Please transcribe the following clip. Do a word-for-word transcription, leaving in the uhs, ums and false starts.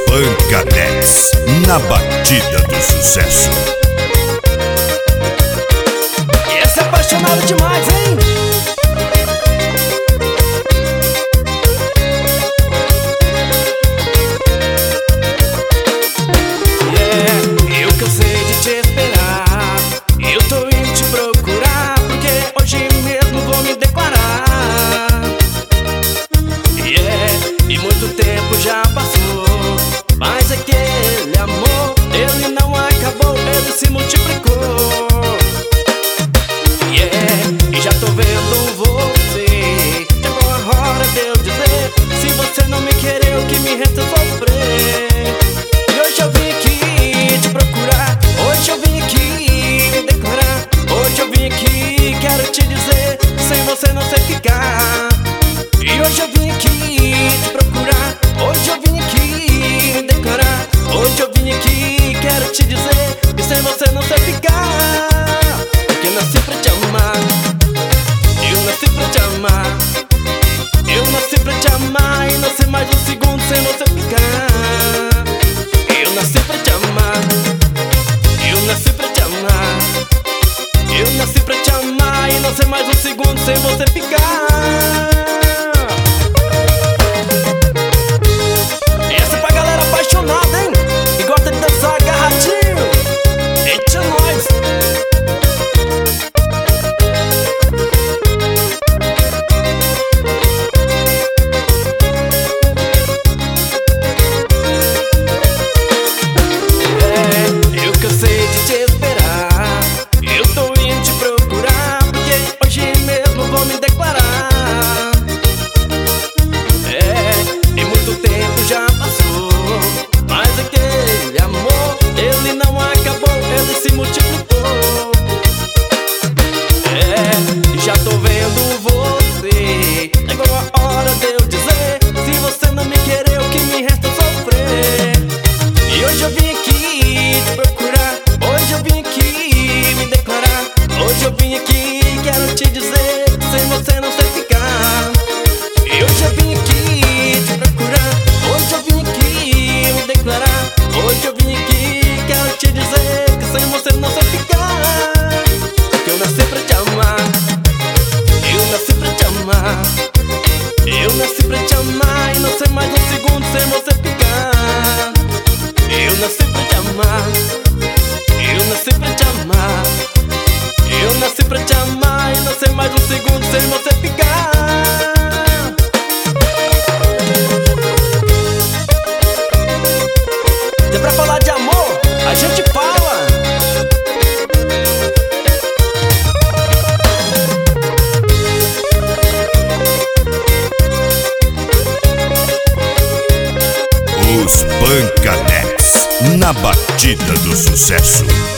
Pancanex, na batida do sucesso. E esse é apaixonado demais, hein? Yeah, eu cansei de te esperar. Eu tô indo te procurar, porque hoje mesmo vou me declarar. Yeah, e muito tempo já passou, mas aquele amor, ele não acabou, ele se multiplicou. Yeah, e já tô vendo você. Chegou a hora de eu dizer: se você não me querer, o que me resta é sofrer. E hoje eu vim aqui te procurar, hoje eu vim aqui me declarar, hoje eu vim aqui, quero te dizer: sem você não sei ficar. E hoje eu vim aqui te procurar, hoje eu vim aqui me declarar, hoje eu vim aqui, quero te dizer que sem você não sei ficar. Porque eu nasci pra te amar, eu nasci pra te amar, eu nasci pra te amar e não sei mais um segundo sem você ficar. Eu nasci pra te amar, eu nasci pra te amar, eu nasci pra te amar e não sei mais um segundo sem você ficar. Apaixonado, hein? E gosta de dançar agarradinho. Eita, nós! É, eu cansei de te esperar. Eu tô indo te procurar, porque hoje mesmo vou me declarar. É, e muito tempo já passou, mas aquele amor, ele não acabou, ele se multiplicou. É, já tô vendo você. Chegou a hora de eu dizer: se você não me querer, o que me resta é sofrer. E hoje eu vim aqui te procurar, hoje eu vim aqui me declarar, hoje eu vim aqui, quero te dizer: sem você não sei ficar. E hoje eu vim aqui te procurar, hoje eu vim aqui me declarar, hoje eu vim aqui, quero te dizer que sem você não sei ficar. Porque eu nasci pra te amar, eu nasci pra te amar, eu nasci pra te amar e não sei mais um segundo sem você ficar. Eu nasci pra te amar, eu nasci pra te amar, eu nasci pra te amar e não sei mais um segundo sem você ficar. Se é pra falar de amor, a gente fala. Os Pancanex, na batida do sucesso.